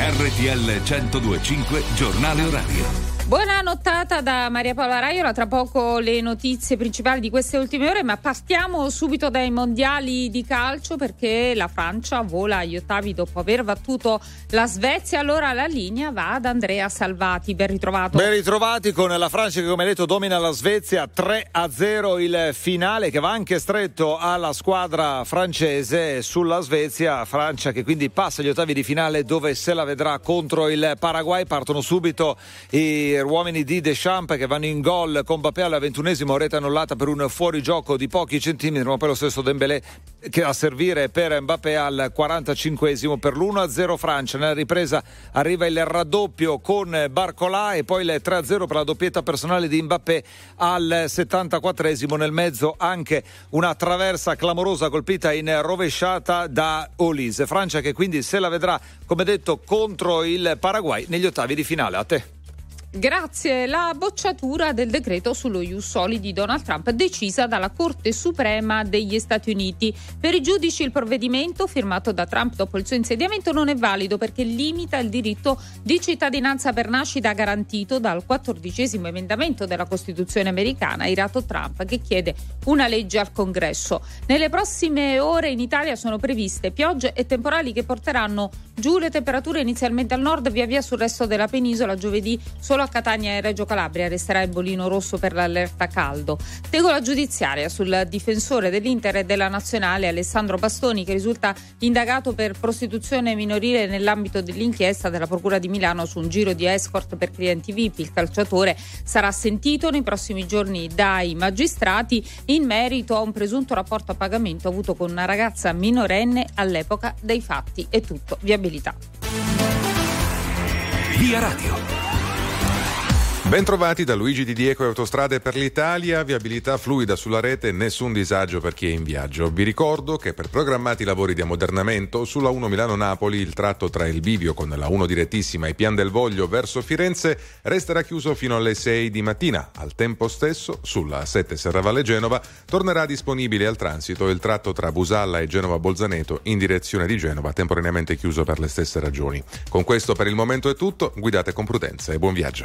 RTL 102.5 Giornale Orario. Buona nottata da Maria Paola Raiola, tra poco le notizie principali di queste ultime ore, ma partiamo subito dai mondiali di calcio perché la Francia vola agli ottavi dopo aver battuto la Svezia. Allora la linea va ad Andrea Salvati, ben ritrovato. Ben ritrovati con la Francia che, come detto, domina la Svezia 3-0 il finale, che va anche stretto alla squadra francese sulla Svezia. Francia che quindi passa agli ottavi di finale, dove se la vedrà contro il Paraguay. Partono subito i uomini di Deschamps che vanno in gol con Mbappé alla 21esimo, rete annullata per un fuorigioco di pochi centimetri, ma poi lo stesso Dembélé che a servire per Mbappé al 45esimo per l'1-0 Francia. Nella ripresa arriva il raddoppio con Barcola e poi il 3-0 per la doppietta personale di Mbappé al 74esimo. Nel mezzo anche una traversa clamorosa colpita in rovesciata da Olise. Francia che quindi se la vedrà, come detto, contro il Paraguay negli ottavi di finale. A te. Grazie. La bocciatura del decreto sullo ius soli di Donald Trump decisa dalla Corte Suprema degli Stati Uniti. Per i giudici il provvedimento firmato da Trump dopo il suo insediamento non è valido perché limita il diritto di cittadinanza per nascita garantito dal 14° emendamento della Costituzione americana, irato Trump, che chiede una legge al Congresso. Nelle prossime ore in Italia sono previste piogge e temporali che porteranno giù le temperature inizialmente al nord, via via sul resto della penisola. Giovedì solo a Catania e Reggio Calabria resterà in bollino rosso per l'allerta caldo. Tegola giudiziaria sul difensore dell'Inter e della Nazionale Alessandro Bastoni, che risulta indagato per prostituzione minorile nell'ambito dell'inchiesta della Procura di Milano su un giro di escort per clienti VIP. Il calciatore sarà sentito nei prossimi giorni dai magistrati in merito a un presunto rapporto a pagamento avuto con una ragazza minorenne all'epoca dei fatti. È tutto. Viabilità. Via Radio. Bentrovati da Luigi Di Diego e Autostrade per l'Italia. Viabilità fluida sulla rete, nessun disagio per chi è in viaggio. Vi ricordo che per programmati lavori di ammodernamento sulla 1 Milano-Napoli il tratto tra il bivio con la 1 direttissima e Pian del Voglio verso Firenze resterà chiuso fino alle 6 di mattina. Al tempo stesso sulla 7 Serravalle Genova tornerà disponibile al transito il tratto tra Busalla e Genova Bolzaneto in direzione di Genova, temporaneamente chiuso per le stesse ragioni. Con questo per il momento è tutto, guidate con prudenza e buon viaggio.